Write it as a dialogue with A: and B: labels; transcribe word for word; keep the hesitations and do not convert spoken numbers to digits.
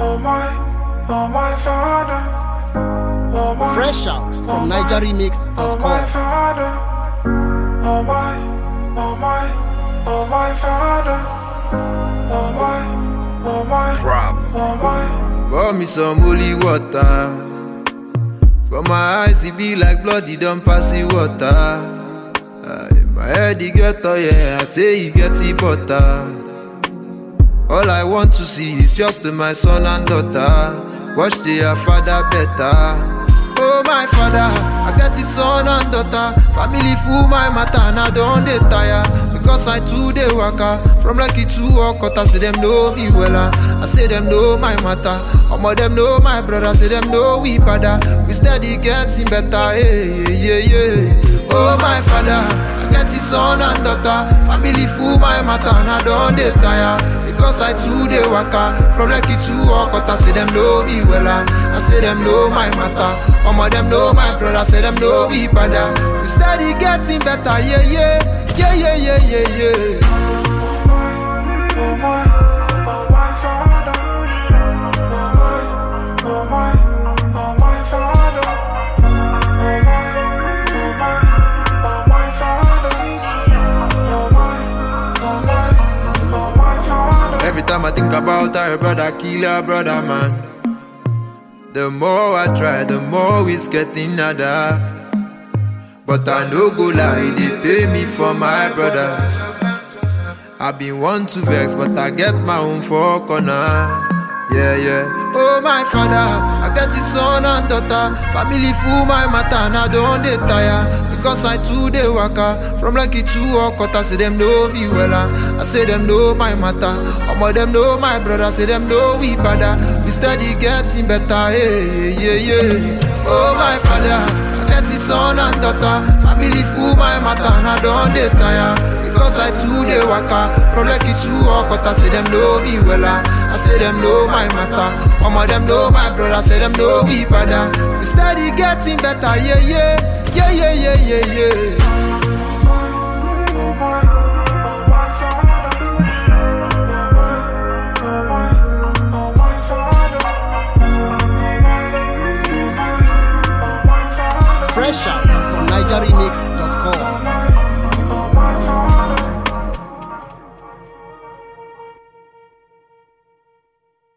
A: oh my, oh my father, oh my,
B: Fresh out from niger remix dot
A: oh my
B: com.
A: father, oh my, oh my, oh my father, oh my, oh my,
C: Problem.
A: oh my.
C: Pour me some holy water. For my eyes it be like blood, it don't pass the water. Aye, my head it get oh yeah, I say it get the butter. All I want to see is just my son and daughter. Watch their father better. Oh my father, I get it son and daughter. Family full my matter and I don't dey tire. Because I too dey waka from Lucky to Okota, say them know me wella. I say them know my matter. Omo them know my brother, say them know we bada. We steady getting better, yeah, yeah, yeah. Oh my father, I get it son and daughter. Family full my matter and I don't dey tire. Because I too dey waka from Lucky to Okota, say them know me wella. I say them know my matter. Omo them know my brother, say them know we bada. We steady getting better, yeah, yeah, yeah, yeah, yeah, yeah, yeah.
A: Oh my, oh my, oh my father, oh my, oh my, oh my father, oh my, oh my, oh my father, oh my, oh my, oh my father.
C: Every time I think about her brother, kill her brother, man. The more I try, the more it's getting harder. But I no go lie, they pay me for my brother. I been want to vex, but I get my own for corner. Yeah, yeah. Oh my father, I get his son and daughter. Family full my matter and I don't dey tire. Because I too dey waka from Lucky to Okota, say them know me wella. I say them know my matter. Omo them know my brother, say them know we bada. We steady getting better, yeah, yeah, yeah. Oh my father, I get his son and daughter. Family full my matter and I don't dey tire. Because I too dey waka from Lucky to Okota, say them know me wella. I say them know my matter. Omo them know my brother, say them know we bada. We steady getting better, yeah, yeah, yeah, yeah, yeah, yeah, yeah.
B: Fresh out from niger remix dot com.